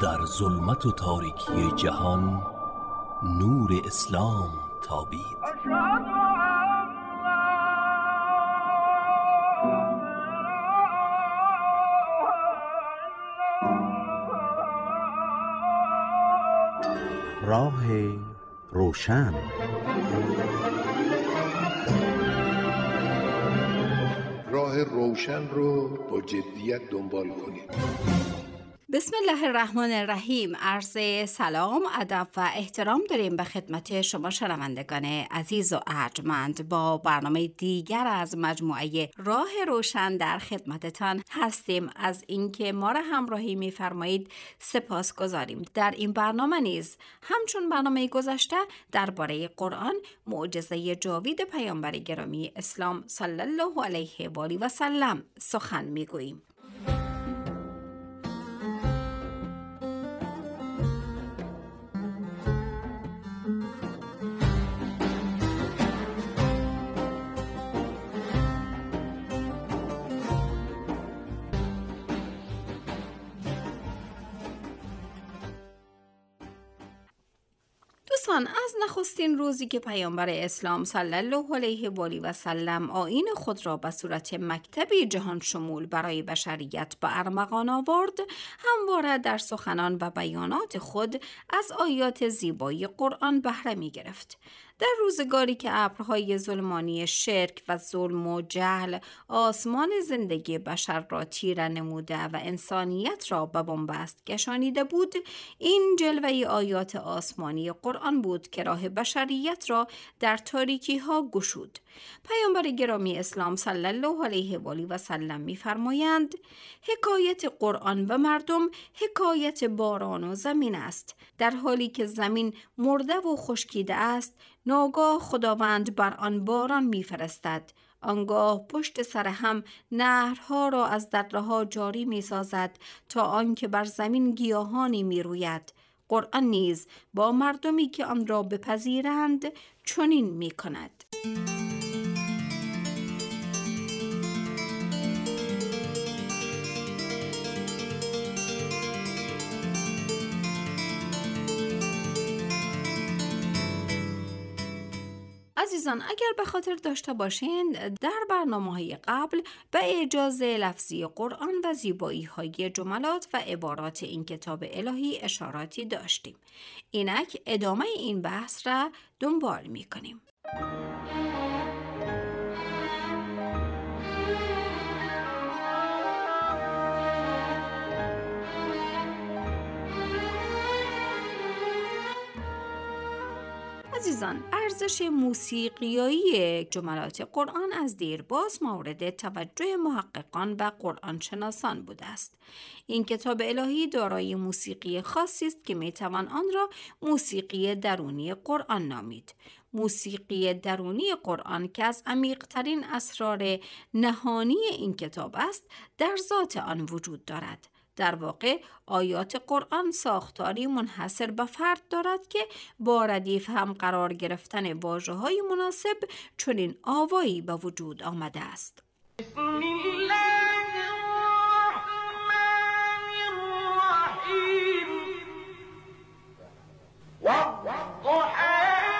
در ظلمت و تاریکی جهان نور اسلام تابید. راه روشن. راه روشن رو با جدیت دنبال کنید. بسم الله الرحمن الرحیم. عرض سلام، ادب و احترام داریم به خدمت شما شنوندگان عزیز و ارجمند. با برنامه دیگر از مجموعه راه روشن در خدمتتان هستیم. از اینکه ما را همراهی می‌فرمایید سپاسگزاریم. در این برنامه نیز همچون برنامه گذشته درباره قرآن، معجزه جاوید پیامبر گرامی اسلام صلی الله علیه و آله و سلم سخن می‌گوییم. از نخستین روزی که پیامبر اسلام صلی الله علیه و آله و سلم آیین خود را به صورت مکتبی جهان شمول برای بشریت به ارمغان آورد، همواره در سخنان و بیانات خود از آیات زیبایی قرآن بهره می گرفت. در روزگاری که ابرهای ظلمانی شرک و ظلم و جهل آسمان زندگی بشر را تیره نموده و انسانیت را به بنبست کشانیده بود، این جلوه آیات آسمانی قرآن بود که راه بشریت را در تاریکی ها گشود. پیامبر گرامی اسلام صلی الله علیه و آله و سلم می‌فرمایند: حکایت قرآن و مردم حکایت باران و زمین است. در حالی که زمین مرده و خشکیده است، ناگاه خداوند بر آن باران می‌فرستد. آنگاه پشت سر هم نهرها را از دره‌ها جاری می‌سازد تا آنکه بر زمین گیاهانی می‌روید. قرآن نیز با مردمی که آن را بپذیرند چنین می‌کند. عزیزان، اگر به خاطر داشته باشین در برنامه‌های قبل به اعجاز لفظی قرآن و زیبایی‌های جملات و عبارات این کتاب الهی اشاراتی داشتیم. اینک ادامه این بحث را دنبال می‌کنیم. عزیزان، ارزش موسیقیایی جملات قرآن از دیرباز مورد توجه محققان و قرآن شناسان بوده است. این کتاب الهی دارای موسیقی خاصی است که میتوان آن را موسیقی درونی قرآن نامید. موسیقی درونی قرآن که از عمیق‌ترین اسرار نهانی این کتاب است، در ذات آن وجود دارد. در واقع آیات قرآن ساختاری منحصر به فرد دارد که با ردیف هم قرار گرفتن واژه‌های مناسب چنین آوایی به وجود آمده است. بسم الله الرحمن الرحیم. والضحى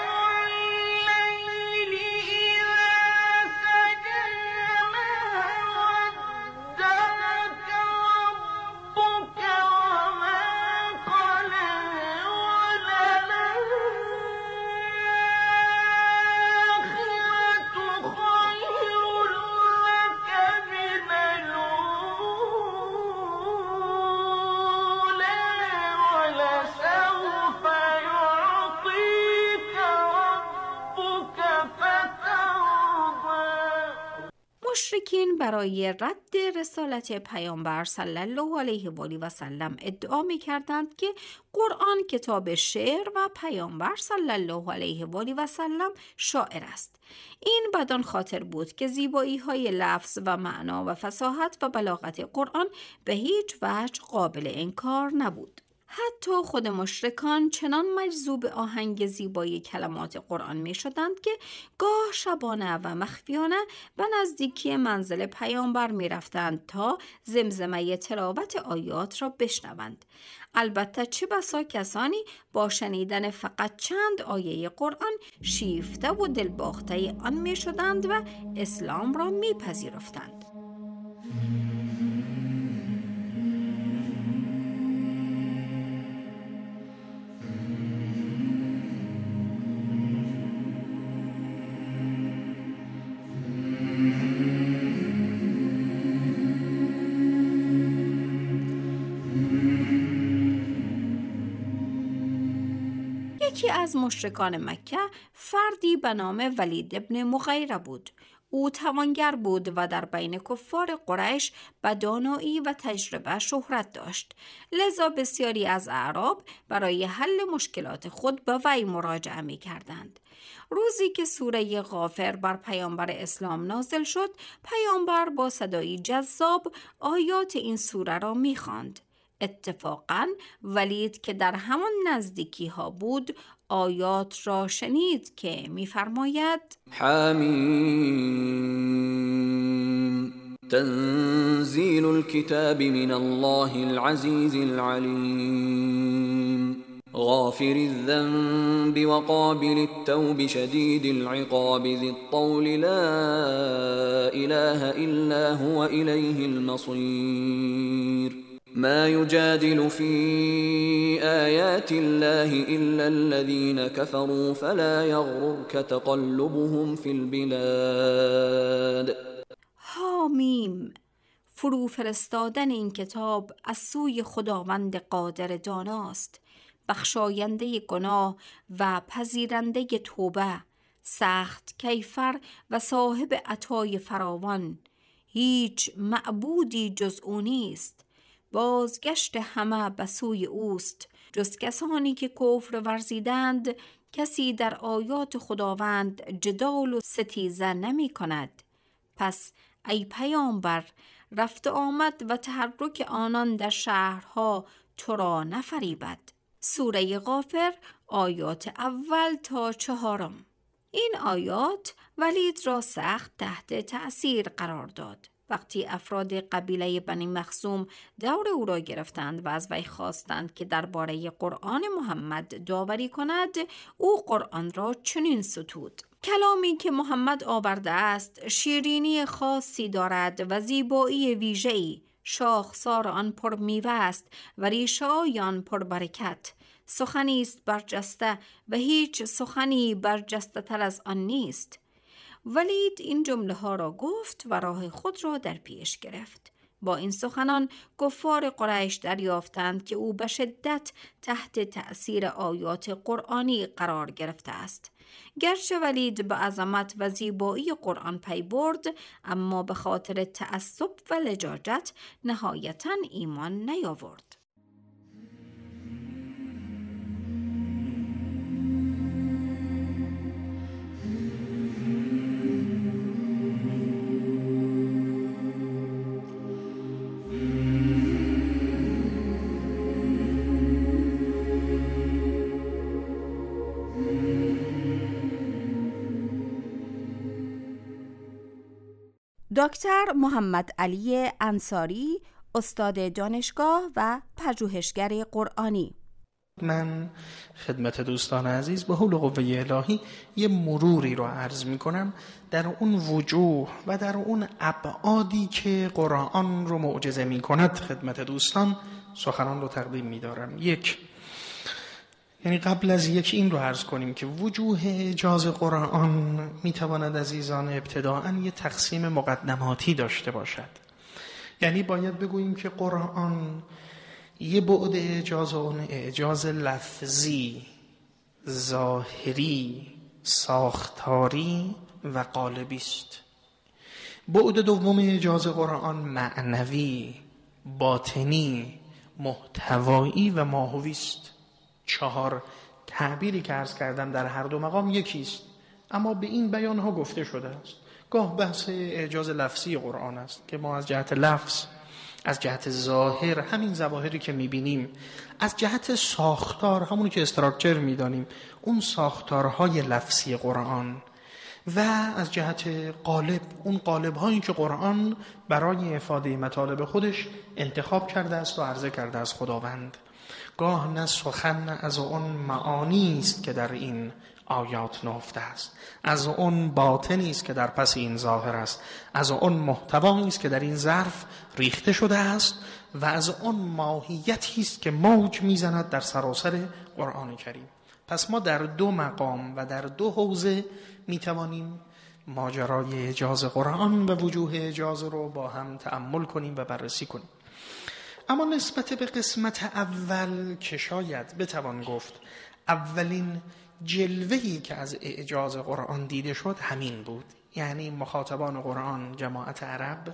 مشرکین برای رد رسالت پیامبر صلی الله علیه و آله و سلم ادعا می‌کردند که قرآن کتاب شعر و پیامبر صلی الله علیه و آله و سلم شاعر است. این بدان خاطر بود که زیبایی‌های لفظ و معنا و فصاحت و بلاغت قرآن به هیچ وجه قابل انکار نبود. حتی خود مشرکان چنان مجذوب آهنگ زیبای کلمات قرآن می شدند که گاه شبانه و مخفیانه به نزدیکی منزل پیامبر می رفتند تا زمزمه تلاوت آیات را بشنوند. البته چه بسا کسانی با شنیدن فقط چند آیه قرآن شیفته و دلباخته آن می شدند و اسلام را می پذیرفتند. یکی از مشرکان مکه فردی به نام ولید ابن مغیره بود. او توانگر بود و در بین کفار قریش به دانایی و تجربه شهرت داشت. لذا بسیاری از اعراب برای حل مشکلات خود به وی مراجعه می کردند. روزی که سوره غافر بر پیامبر اسلام نازل شد، پیامبر با صدایی جذاب آیات این سوره را می خواند. اتفاقاً ولید که در همان نزدیکی ها بود آیات را شنید که می‌فرماید حمیم تنزیل الكتاب من الله العزیز العلیم غافر الذنب وقابل التوب شدید العقاب ذی الطول لا اله الا هو الیه المصیر ما يجادل في آيات الله إلا الذين كفروا فلا يغررك تقلبهم في البلاد. حامیم، فرو فرستادن این کتاب از سوی خداوند قادر داناست، بخشاینده گناه و پذیرنده توبه، سخت کیفر و صاحب عطای فراوان. هیچ معبودی جز او نیست، بازگشت همه به سوی اوست. جز کسانی که کفر ورزیدند کسی در آیات خداوند جدال و ستیزه نمی کند. پس ای پیامبر، رفت آمد و تحرک آنان در شهرها تو را نفریبد. سوره غافر آیات اول تا 4. این آیات ولید را سخت تحت تأثیر قرار داد. وقتی افراد قبیله بنی مخزوم دور او را گرفتند و از وی خواستند که درباره قرآن محمد داوری کند، او قرآن را چنین ستود: کلامی که محمد آورده است شیرینی خاصی دارد و زیبایی ویژه‌ای. شاخسار آن پر میوه است و ریشه‌های آن پر برکت. سخنی است برجسته و هیچ سخنی برجسته تر از آن نیست. ولید این جمله ها را گفت و راه خود را در پیش گرفت. با این سخنان کفار قریش دریافتند که او به شدت تحت تأثیر آیات قرآنی قرار گرفته است. گرچه ولید به عظمت و زیبایی قرآن پی برد، اما به خاطر تعصب و لجاجت نهایتاً ایمان نیاورد. دکتر محمد علی انصاری، استاد دانشگاه و پژوهشگر قرآنی. من خدمت دوستان عزیز به حول قوه الهی یه مروری رو عرض می کنم در اون وجوه و در اون ابعادی که قرآن رو معجزه می کند. خدمت دوستان سخنان رو تقدیم می دارم. یعنی قبل از این رو عرض کنیم که وجوه اعجاز قرآن می تواند عزیزان ابتداءً یه تقسیم مقدماتی داشته باشد. یعنی باید بگوییم که قرآن یه بعد اعجاز و اون اعجاز لفظی، ظاهری، ساختاری و قالبی است. بعد دوم اعجاز قرآن معنوی، باطنی، محتوایی و ماهوی است. 4 تعبیری که عرض کردم در هر دو مقام یکیست، اما به این بیان ها گفته شده است. گاه بحث اعجاز لفظی قرآن است که ما از جهت لفظ از جهت ظاهر همین ظواهری که میبینیم، از جهت ساختار همونی که استراکچر میدانیم، اون ساختارهای لفظی قرآن، و از جهت قالب، اون قالب هایی که قرآن برای افاده مطالب خودش انتخاب کرده است و عرضه کرده است خداوند. گاه نه سخن از اون معانی است که در این آیات نهفته است، از اون باطنی است که در پس این ظاهر است، از اون محتوایی است که در این ظرف ریخته شده است، و از اون ماهیتی است که موج میزند در سراسر قرآن کریم. پس ما در دو مقام و در دو حوزه میتوانیم ماجرای اعجاز قرآن و وجوه اعجاز رو با هم تأمل کنیم و بررسی کنیم. اما نسبت به قسمت اول که شاید بتوان گفت اولین جلوه‌ای که از اعجاز قرآن دیده شد همین بود، یعنی مخاطبان قرآن جماعت عرب،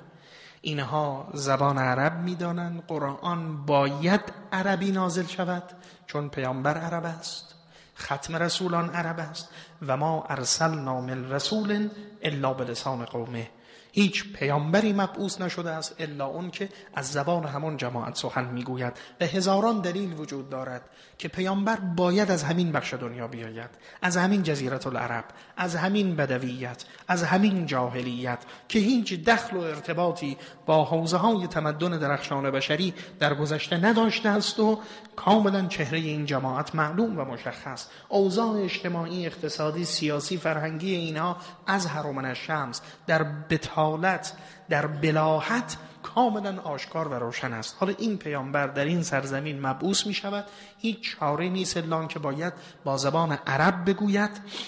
اینها زبان عرب میدانند، قرآن باید عربی نازل شود چون پیامبر عرب است، ختم رسولان عرب است، و ما ارسلنا من رسول الا بلسان قومه، هیچ پیامبری مبعوث نشده است الا اون که از زبان همون جماعت سخن میگوید. و هزاران دلیل وجود دارد که پیامبر باید از همین بخش دنیا بیاید، از همین جزیره العرب، از همین بدویت، از همین جاهلیت که هیچ دخل و ارتباطی با حوزه های تمدن درخشان بشری در گذشته نداشته است و کاملا چهره این جماعت معلوم و مشخص. اوضاع اجتماعی، اقتصادی، سیاسی، فرهنگی اینها از هرمن الشمس در بتالت، در بلاحت کاملا آشکار و روشن است. حالا این پیامبر در این سرزمین مبعوث می شود، هیچ چاره نیست الا که باید با زبان عرب بگوید،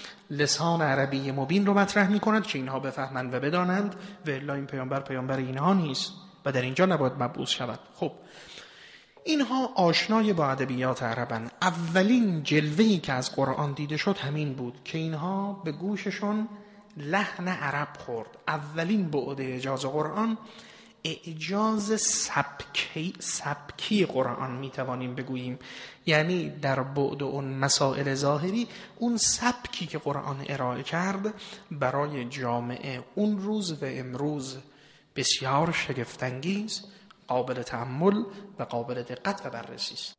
لسان عربی مبین رو مطرح می کند که اینها بفهمند و بدانند، و الا این پیامبر اینها نیست و در اینجا نباید مبعوث شود. خب اینها آشنای با ادبیات عربن. اولین جلوه‌ای که از قرآن دیده شد همین بود که اینها به گوششون لحن عرب خورد. اولین بعد اعجاز قرآن اعجاز سبکی قرآن میتوانیم بگوییم، یعنی در بعد اون مسائل ظاهری، اون سبکی که قرآن ارائه کرد برای جامعه اون روز و امروز بسیار شگفت‌انگیز، قابل تأمل و قابل دقت و بررسی است.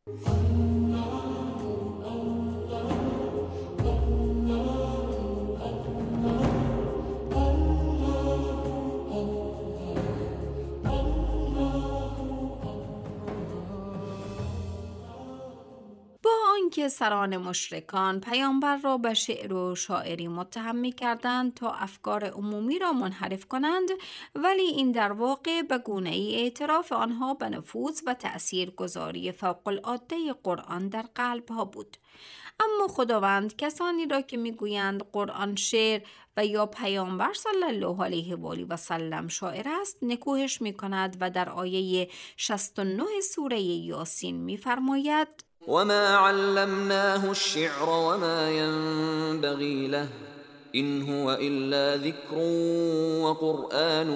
که سران مشرکان پیامبر را به شعر و شاعری متهم می‌کردند تا افکار عمومی را منحرف کنند، ولی این در واقع به گونه‌ای اعتراف آنها به نفوذ و تأثیرگذاری فوق‌العاده قرآن در قلب‌ها بود. اما خداوند کسانی را که میگویند قرآن شعر و یا پیامبر صلی الله علیه و آله و سلم شاعر است نکوهش می‌کند و در آیه 69 سوره یاسین می‌فرماید: وما علمناه الشعر وما ينبغي له إن هو إلا ذكر وقرآن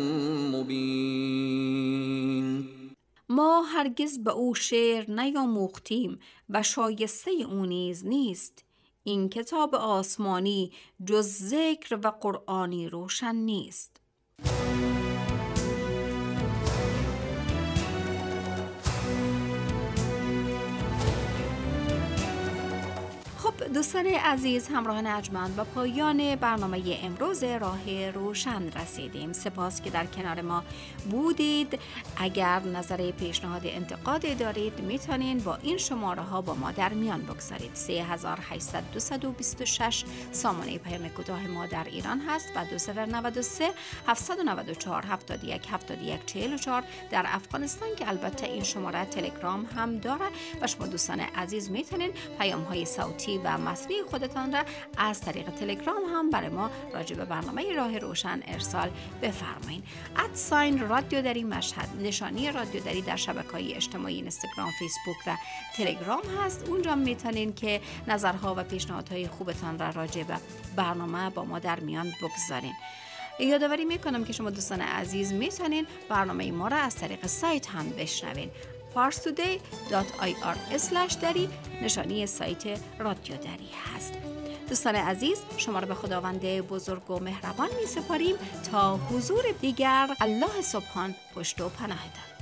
مبين. ما هرگز به او شعر نیاموختیم و شایسته او نیز نیست. این کتاب آسمانی جز ذکر و قرآنی روشن نیست. دوستان عزیز، همراهان ارجمند، به پایان برنامه امروز راه روشن رسیدیم. سپاس که در کنار ما بودید. اگر نظر، پیشنهاد، انتقاد دارید میتونین با این شماره ها با ما در میان بگذارید. 3800 سامانه پیام کوتاه ما در ایران هست و 2093 794 71 71 44 در افغانستان که البته این شماره تلگرام هم داره و شما دوستان عزیز میتونین پیام های صوتی و متنی خودتان را از طریق تلگرام هم برای ما راجع به برنامه راه روشن ارسال بفرمایید. @رادیو دری مشهد نشانی رادیو دری در شبکه‌های اجتماعی اینستاگرام، فیسبوک و تلگرام هست. اونجا میتونین که نظرها و پیشنهادهای خوبتان را راجع به برنامه با ما در میان بگذارین. یادآوری میکنم که شما دوستان عزیز میتونین برنامه ما را از طریق سایت هم بشنوین. farstoday.ir/dari نشانی سایت رادیو دری هست. دوستان عزیز، شما را به خداوند بزرگ و مهربان می سپاریم تا حضور دیگر. الله سبحان پشت و پناه دار.